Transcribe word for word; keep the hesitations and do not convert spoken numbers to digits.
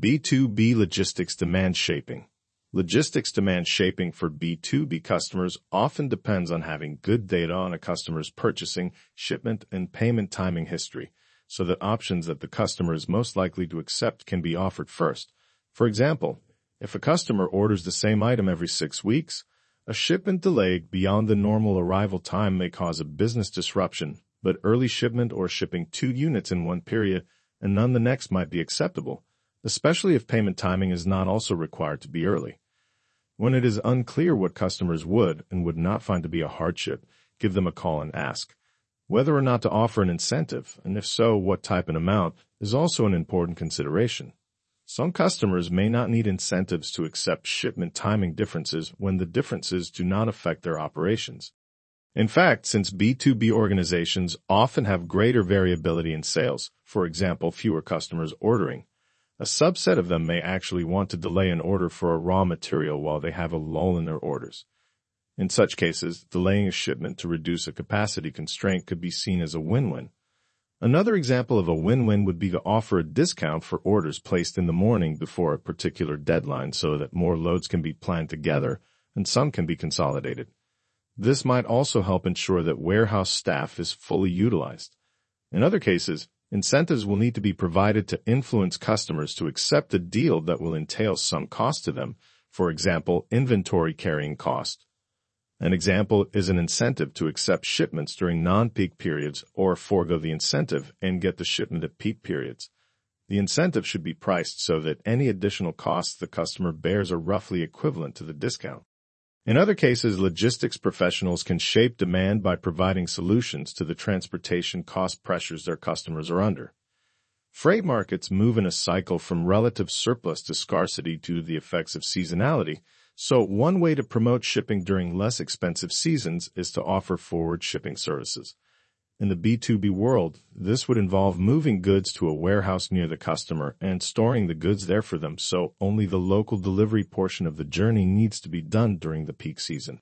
B two B Logistics Demand Shaping. Logistics demand shaping for B two B customers often depends on having good data on a customer's purchasing, shipment, and payment timing history, so that options that the customer is most likely to accept can be offered first. For example, if a customer orders the same item every six weeks, a shipment delay beyond the normal arrival time may cause a business disruption, but early shipment or shipping two units in one period and none the next might be acceptable, especially if payment timing is not also required to be early. When it is unclear what customers would and would not find to be a hardship, give them a call and ask. Whether or not to offer an incentive, and if so, what type and amount, is also an important consideration. Some customers may not need incentives to accept shipment timing differences when the differences do not affect their operations. In fact, since B two B organizations often have greater variability in sales, for example, fewer customers ordering, a subset of them may actually want to delay an order for a raw material while they have a lull in their orders. In such cases, delaying a shipment to reduce a capacity constraint could be seen as a win-win. Another example of a win-win would be to offer a discount for orders placed in the morning before a particular deadline so that more loads can be planned together and some can be consolidated. This might also help ensure that warehouse staff is fully utilized. In other cases, incentives will need to be provided to influence customers to accept a deal that will entail some cost to them, for example, inventory carrying cost. An example is an incentive to accept shipments during non-peak periods or forego the incentive and get the shipment at peak periods. The incentive should be priced so that any additional costs the customer bears are roughly equivalent to the discount. In other cases, logistics professionals can shape demand by providing solutions to the transportation cost pressures their customers are under. Freight markets move in a cycle from relative surplus to scarcity due to the effects of seasonality, so one way to promote shipping during less expensive seasons is to offer forward shipping services. In the B two B world, this would involve moving goods to a warehouse near the customer and storing the goods there for them, so only the local delivery portion of the journey needs to be done during the peak season.